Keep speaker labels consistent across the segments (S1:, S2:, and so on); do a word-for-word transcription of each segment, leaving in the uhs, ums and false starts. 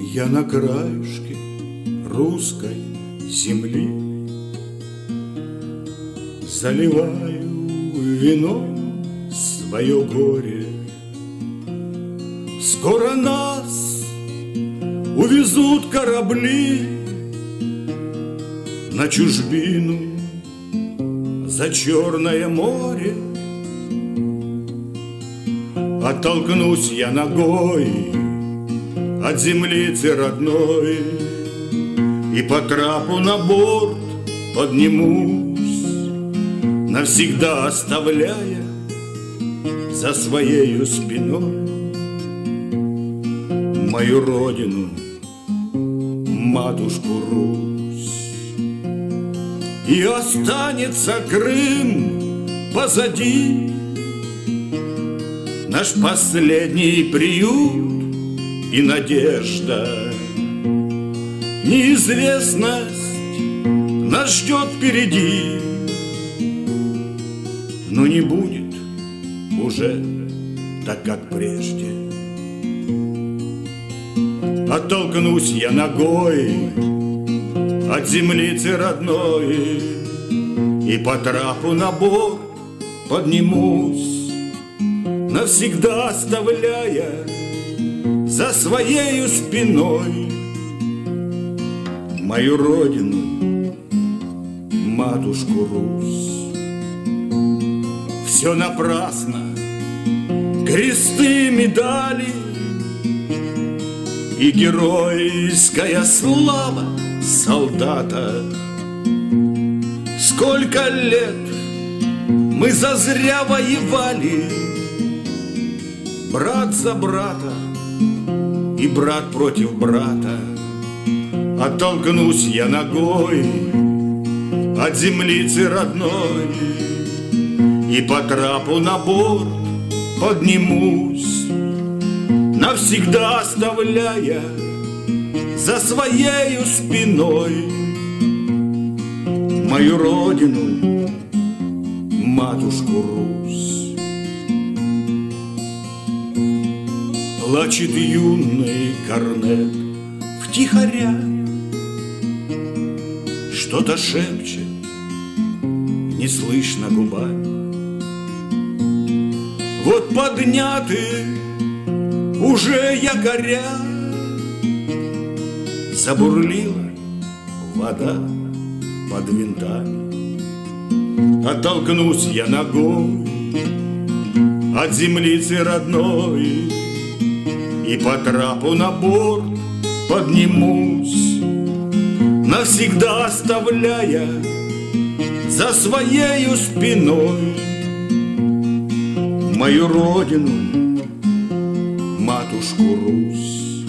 S1: Я на краешке русской земли заливаю вином свое горе. Скоро нас увезут корабли на чужбину за Черное море. Оттолкнусь я ногой от землицы родной и по трапу на борт поднимусь, навсегда оставляя за своею спиной мою родину, матушку Русь. И останется Крым позади, наш последний приют и надежда. Неизвестность нас ждет впереди, но не будет уже так, как прежде. Оттолкнусь я ногой от землицы родной и по трапу на борт поднимусь, навсегда оставляя за своею спиной мою родину, матушку Русь. Все напрасно, кресты, медали и геройская слава солдата. Сколько лет мы зазря воевали, брат за брата и брат против брата. Оттолкнусь я ногой от землицы родной и по трапу на борт поднимусь, навсегда оставляя за своею спиной мою родину, матушку Русь. Плачет юный корнет втихаря, что-то шепчет, не слышно губами. Вот подняты уже якоря, забурлила вода под винтами. Оттолкнусь я ногой от землицы родной и по трапу на борт поднимусь, навсегда оставляя за своею спиной мою родину, матушку Русь.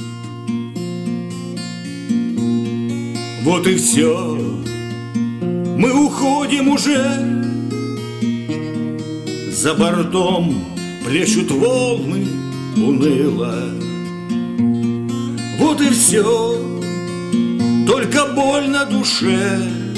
S1: Вот и все, мы уходим уже, за бортом плещут волны уныло. Вот и все, только боль на душе,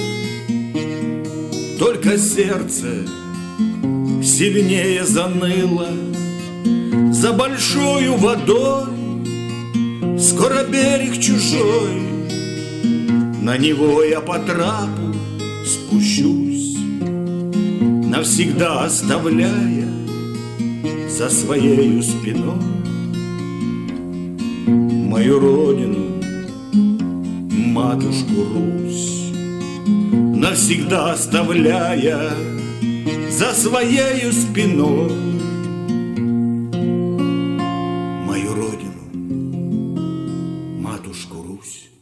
S1: только сердце сильнее заныло. За большою водой скоро берег чужой, на него я по трапу спущусь, навсегда оставляя за своею спиной мою родину, матушку Русь, навсегда оставляя за своею спиной мою родину, матушку Русь.